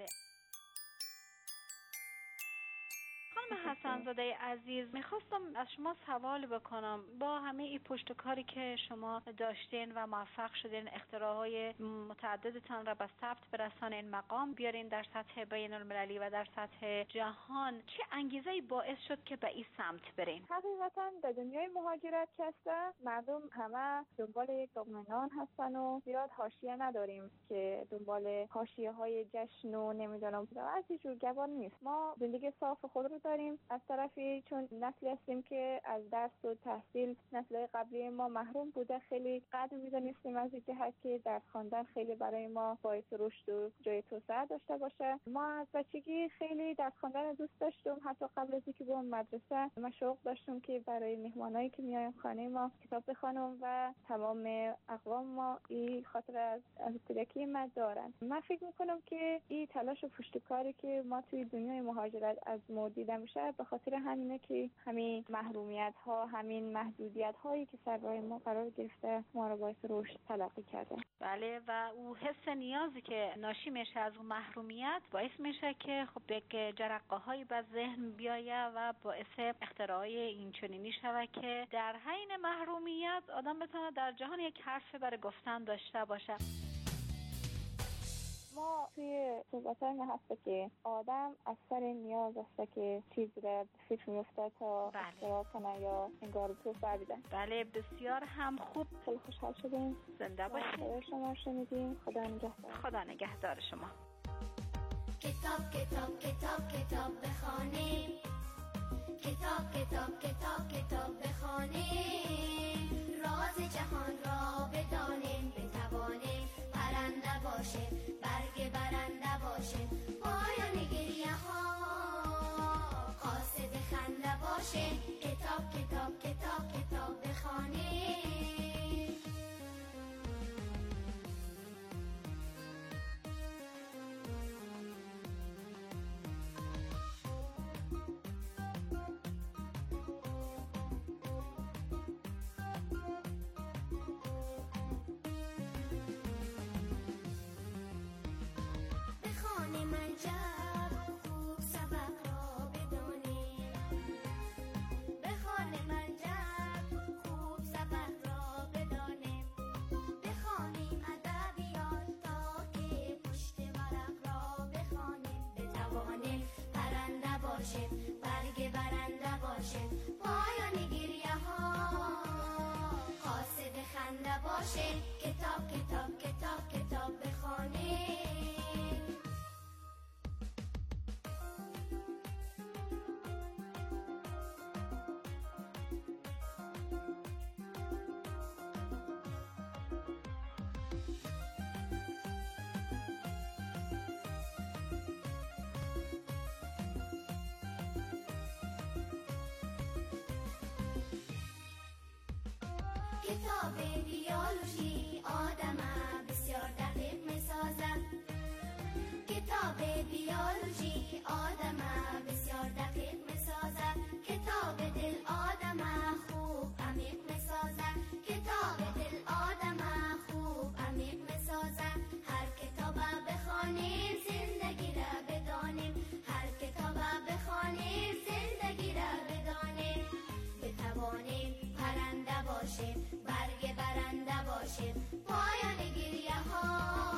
خانم حسن‌زاده عزیز، میخواستم از شما سوال بکنم. با همه این پشتکاری که شما داشتین و موفق شدین اختراعهای متعددتان را به ثبت برسانین، مقام بیارین در سطح بین المللی و در سطح جهان، چه انگیزه‌ای باعث شد که به این سمت برین؟ حقیقتا در دنیای مهاجرت که هستن مردم همه دنبال یک اطمینان هستن و زیاد حاشیه نداریم که دنبال حاشیه‌های جشن و نمیدونم از این جور گوان نیست. ما زندگی صاف خود رو داریم. از طرفی چون نسلی هستیم که از درس و تحصیل نسل قبلی ما محروم بوده، خیلی قدر می‌دونستیم از این جهت که درس خواندن خیلی برای ما باعث رشد و جای توسعه داشته باشه. ما از بچگی خیلی درس خواندن دوست داشتیم. حتی قبل از اینکه برم مدرسه من شوق داشتم که برای مهمانایی که میایم خانه ما کتاب بخونم و تمام اقوام ما این خاطر از کودکی ما دارن. من فکر می‌کنم که این تلاش و پشتکاری که ما توی دنیای مهاجرت از ما دیده میشه به خاطر همینه که همین محرومیت ها، همین محدودیت هایی که سر راه ما قرار گرفته ما رو باعث رشد تلقی کرده. بله، و او حس نیازی که ناشی میشه از اون محرومیت باعث میشه که خب یک جرقه هایی به ذهن بیایه و باعث اختراعی این چنینی شود که در حین محرومیت آدم بتونه در جهان یک حرف برای گفتن داشته باشه. ما توی صحبت‌های ما هست که آدم از سر نیاز است که چیز را فکر می‌افته تا اختراع کنه یا انگار تو ببینه. بله، بسیار هم خوب. خیلی خوشحال شدیم. زنده باشید. شما شنیدیم. خدا نگهدار. خدا نگهدار شما. کتاب کتاب کتاب کتاب بخوانیم، کتاب کتاب کتاب کتاب بخوانیم، راز جهان را بدانیم، بتوانیم پرنده باشیم، برگ برنده باشیم، پایان گریه ها قاصد خنده باشیم، کتاب کتاب کتاب کتاب بخوانیم. برگ برنده باشیم، پایان گریه ها قاصد خنده باشیم، کتاب کتاب کتاب کتاب بخوانیم. کتاب بیولوژی آدم بسیار دقیق می‌سازد، کتاب بیولوژی آدم بسیار دقیق می‌سازد، کتاب دل آدم خوب عمیق می‌سازد، کتاب دل آدم خوب عمیق می‌سازد. هر کتاب بخوانیم زندگی را بدانیم، هر کتاب بخوانیم زندگی را بدانیم، بتوانیم پرنده باشیم، برگ برنده باشیم، پایان گریه ها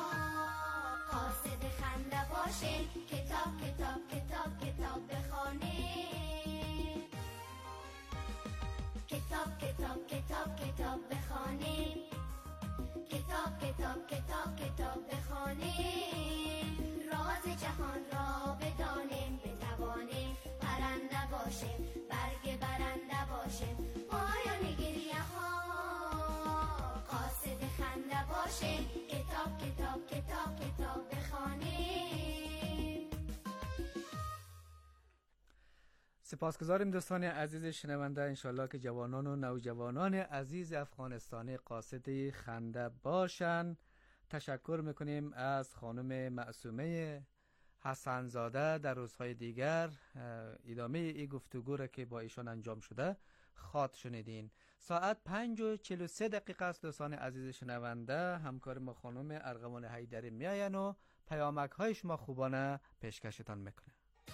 قاصد خنده باشیم، کتاب کتاب کتاب کتاب بخوانیم، کتاب کتاب کتاب کتاب بخوانیم، کتاب کتاب کتاب کتاب بخوانیم، راز جهان را بدانیم، بتوانیم پرنده باشیم، برگ برنده باشیم، پایان گریه ها قاصد خنده باشیم، کتاب کتاب کتاب کتاب بخوانیم. سپاسگزاریم دوستان عزیز شنونده. انشالله که جوانان و نوجوانان عزیز افغانستانی قاصد خنده باشن. تشکر میکنیم از خانم معصومه حسنزاده. در روزهای دیگر ادامه این گفتگو را که با ایشان انجام شده خواهد شنیدین. ساعت 5:43 است دوستان عزیز شنونده. همکار ما خانم ارغوان حیدری میاین و پیامک های شما خوبانه پیشکشتان میکنه.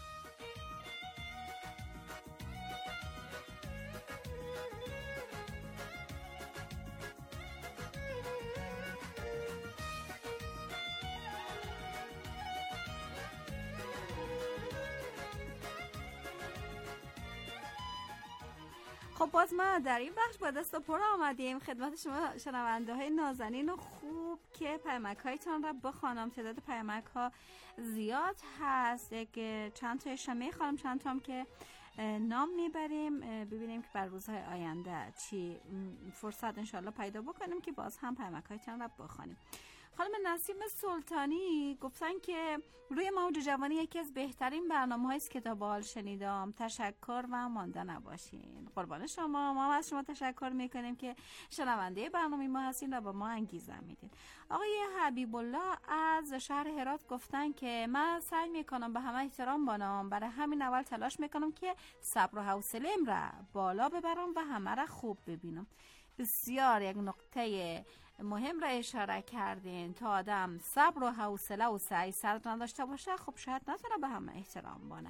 خب باز ما در این بخش با دست پر آمدیم خدمت شما شنونده های نازنین و خوب که پیامک هایتان را بخوانم. تعداد پیامک ها زیاد هست، یک چند تایش میخوانم، چند تا هم که نام میبریم، ببینیم که بر روزهای آینده چی فرصت انشالله پیدا بکنیم که باز هم پیامک هایتان را بخوانیم. خانم نسیم سلطانی گفتن که روی موج جوانی یکی از بهترین برنامه‌های است که تا به حال شنیدم. تشکر و مانده نباشین. قربان شما. ما از شما تشکر میکنیم که شنونده برنامه ما هستین و با ما انگیزه میدین. آقای حبیب الله از شهر هرات گفتن که من سعی میکنم به همه احترام بانم، برای همین اول تلاش میکنم که صبر و حوصله‌ام را بالا ببرم و همه را خوب ببینم. بسیار یک نقطه مهم را اشاره کردین. تا آدم صبر و حوصله و سعی سر نداشته باشه خب شاید نتونه به همه احترام بانه.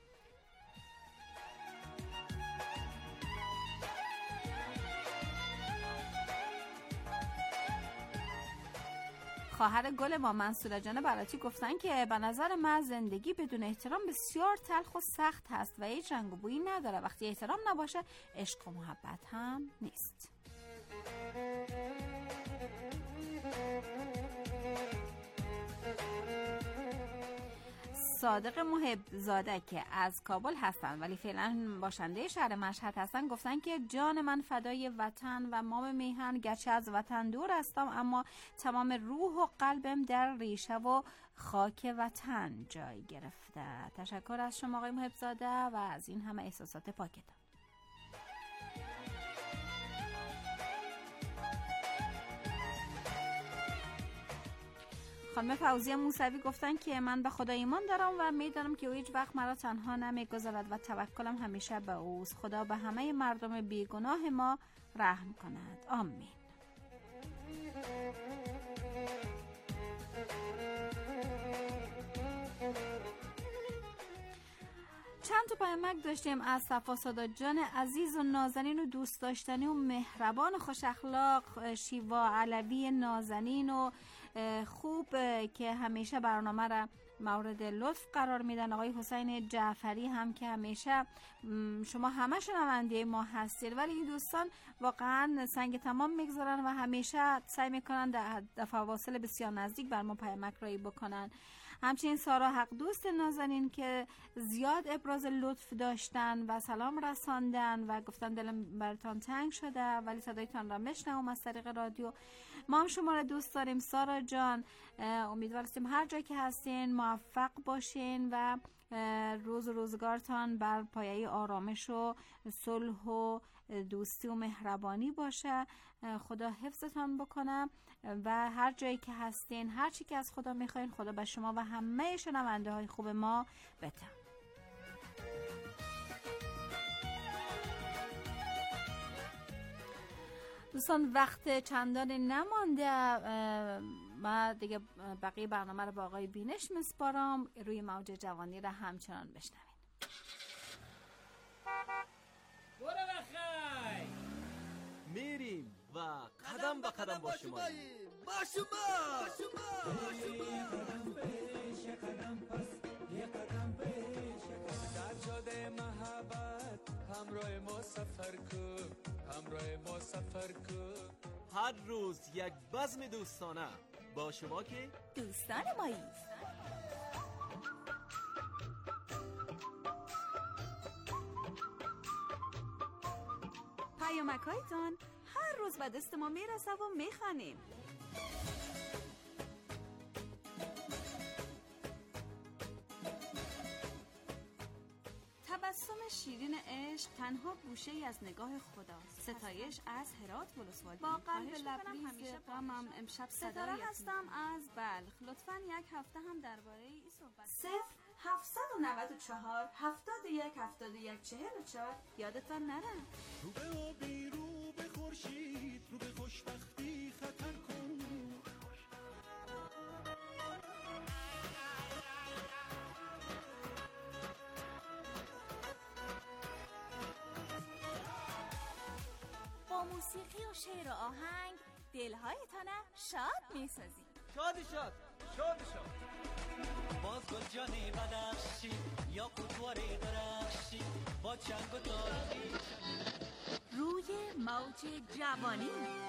خواهر گل ما منصوره جان براتی گفتن که به نظر من زندگی بدون احترام بسیار تلخ و سخت هست و هیچ رنگ و بویی نداره. وقتی احترام نباشه عشق و محبت هم نیست. صادق محب زاده که از کابل هستن ولی فعلا باشنده شهر مشهد هستن گفتن که جان من فدای وطن و مام میهن، گرچه از وطن دور هستم اما تمام روح و قلبم در ریشه و خاک وطن جای گرفته. تشکر از شما آقای محب زاده و از این همه احساسات پاکتان. خانم فوزیه موسوی گفتن که من به خدا ایمان دارم و میدانم که او هیچ وقت مرا تنها نمیگذارد و توکلم همیشه به اوست. خدا به همه مردم بیگناه ما رحم کند. آمین. چند تا پیامک داشتیم از صفا سادات جان عزیز و نازنین و دوست داشتنی و مهربان خوش اخلاق، شیوا علوی نازنین و خوب که همیشه برنامه را مورد لطف قرار میدن. آقای حسین جعفری هم که همیشه شما همه شنونده ما هستید ولی این دوستان واقعا سنگ تمام میگذارن و همیشه سعی میکنن در فواصل بسیار نزدیک بر ما پیامک رایی بکنن. همچنین سارا حق دوست نازنین که زیاد ابراز لطف داشتن و سلام رساندن و گفتن دلم براتون تنگ شده ولی صدایتان را میشنوم از طریق رادیو. ما هم شما را دوست داریم سارا جان. امیدواریم هر جایی که هستین موفق باشین و روز و روزگارتان بر پایه آرامش و صلح و دوستی و مهربانی باشه. خدا حفظتان بکنه و هر جایی که هستین هر چی که از خدا میخواین خدا به شما و همه شنونده های خوب ما بده. دوستان وقت چندان نمانده، ما دیگه بقیه برنامه رو با آقای بینش میسپارم. روی موج جوانی رو همچنان بشنوین. برو بخیر میریم و قدم به قدم با شما قدم پیش قدم پس یه قدم پیش در جاده محبت همراه ما سفر کن، همراه ما سفر کن. هر روز یک بزم دوستانه با شما که دوستان مایید. پیامک‌هایتان هر روز به دست ما میرسه و میخوانیم. تبسم شیرین عشق تنها گوشه ای از نگاه خداست. ستایش از هرات ولسوالی. با قلب لبریز غمم امشب صدایی هستم از بلخ. لطفاً یک هفته هم درباره این صحبت. 0794 71 71 44 یادتان نره. رو به آبی، رو به خورشید، رو به خوشبختی خطر کن. با موسیقی و شعر و آهنگ دلهایتان شاد می‌سازیم. شاد با گل جانی بدخشی یا قطواری درخشی با چنگ و تازی روی موج جوانی.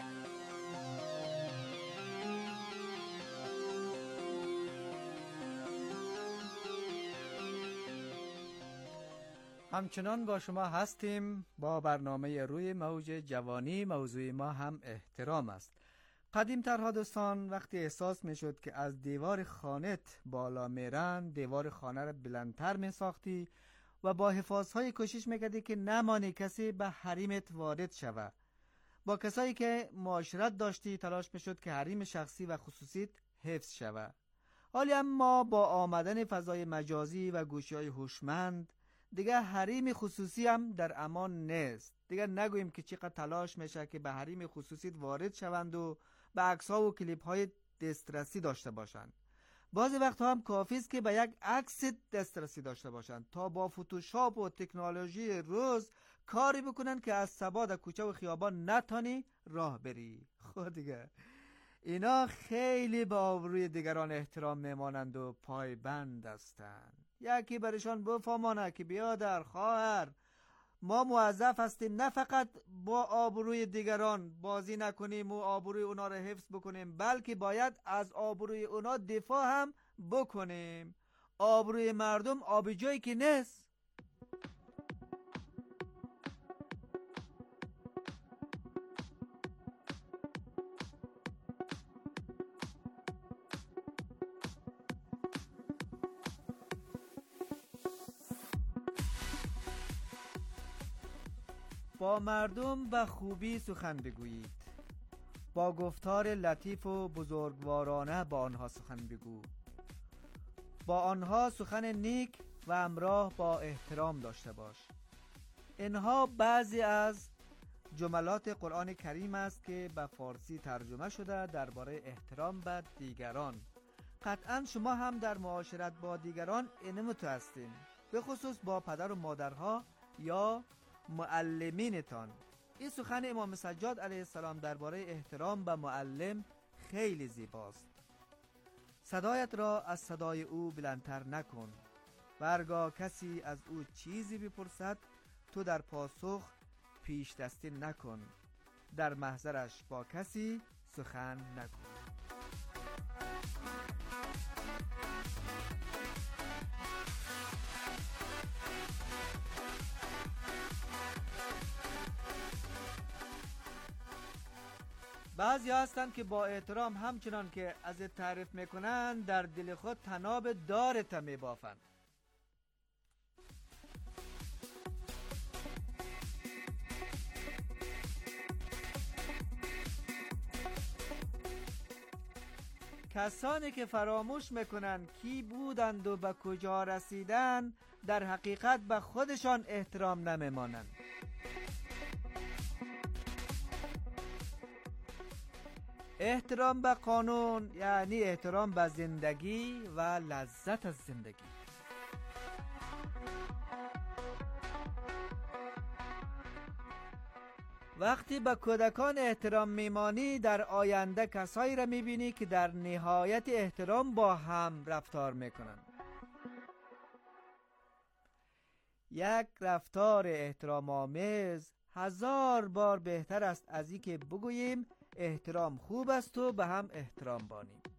همچنان با شما هستیم با برنامه روی موج جوانی. موضوع ما هم احترام است. قدیم ترها دوستان وقتی احساس می شد که از دیوار خانت بالا میرن، دیوار خانه را بلندتر می ساختی و با حفاظهای کوشش میکردی که نمانی کسی به حریمت وارد شود. با کسایی که معاشرت داشتی تلاش میشد که حریم شخصی و خصوصیت حفظ شود. حالی اما با آمدن فضای مجازی و گوشی‌های هوشمند دیگه حریم خصوصی هم در امان نیست. دیگه نگوییم که چقدر تلاش میشه که به حریم خصوصیت وارد شوند و به عکس‌ها و کلیپ‌های دسترسی داشته باشند. بعضی وقتها هم کافی است که به یک عکس دسترسی داشته باشند تا با فتوشاپ و تکنولوژی روز کاری بکنن که از سباد کوچه و خیابان نتانی راه بری. خود دیگه اینا خیلی به آبروی دیگران احترام میمانند و پایبند هستند. یکی برشان بفهمانه که بیادر خواهر ما موظف هستیم نه فقط با آبروی دیگران بازی نکنیم و آبروی اونا رو حفظ بکنیم، بلکه باید از آبروی اونا دفاع هم بکنیم. آبروی مردم آبی جایی که نیست. با مردم به خوبی سخن بگویید. با گفتار لطیف و بزرگوارانه با آنها سخن بگو. با آنها سخن نیک و همراه با احترام داشته باش. اینها بعضی از جملات قرآن کریم است که به فارسی ترجمه شده درباره احترام به دیگران. قطعا شما هم در معاشرت با دیگران اینمتو هستین، به خصوص با پدر و مادرها یا معلمینتان. این سخن امام سجاد علیه السلام درباره احترام به معلم خیلی زیباست. صدایت را از صدای او بلندتر نکن. هرگاه کسی از او چیزی بپرسد تو در پاسخ پیش دستی نکن. در محضرش با کسی سخن نکن. بعضی هستند که با احترام همچنان که از تعریف میکنن در دل خود تناب دارت میبافند. کسانی که فراموش میکنن کی بودند و به کجا رسیدن در حقیقت به خودشان احترام نمیمانند. احترام به قانون یعنی احترام به زندگی و لذت از زندگی. وقتی به کودکان احترام میمانی در آینده کسایی را میبینی که در نهایت احترام با هم رفتار میکنن. یک رفتار احترام آمیز 1000 بار بهتر است از این که بگوییم احترام خوب است و به هم احترام بانیم.